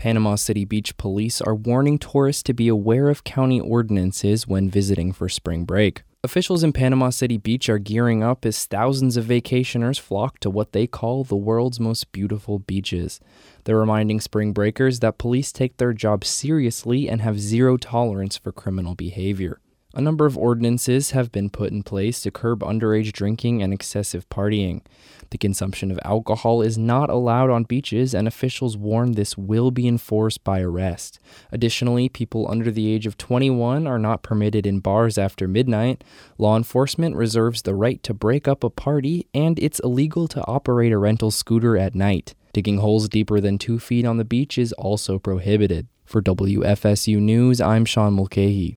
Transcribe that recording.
Panama City Beach police are warning tourists to be aware of county ordinances when visiting for spring break. Officials in Panama City Beach are gearing up as thousands of vacationers flock to what they call the world's most beautiful beaches. They're reminding spring breakers that police take their job seriously and have zero tolerance for criminal behavior. A number of ordinances have been put in place to curb underage drinking and excessive partying. The consumption of alcohol is not allowed on beaches, and officials warn this will be enforced by arrest. Additionally, people under the age of 21 are not permitted in bars after midnight. Law enforcement reserves the right to break up a party, and it's illegal to operate a rental scooter at night. Digging holes deeper than 2 feet on the beach is also prohibited. For WFSU News, I'm Sean Mulcahy.